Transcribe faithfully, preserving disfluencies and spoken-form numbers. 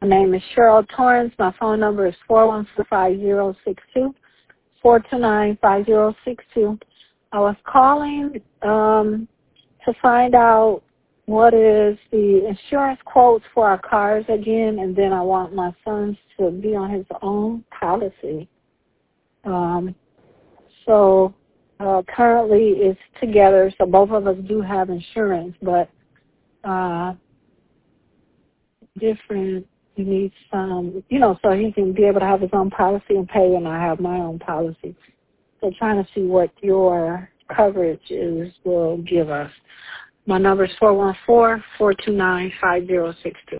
My name is Cheryl Torrance. My phone number is four one four, five zero six two, four two nine, five zero six two. I was calling um, to find out what is the insurance quotes for our cars again, and then I want my son to be on his own policy. Um, so uh, currently it's together, so both of us do have insurance, but uh, different, he needs some, you know, so he can be able to have his own policy and pay, and I have my own policy. So trying to see what your coverage is will give us. My number is four one four, four two nine, five zero six two.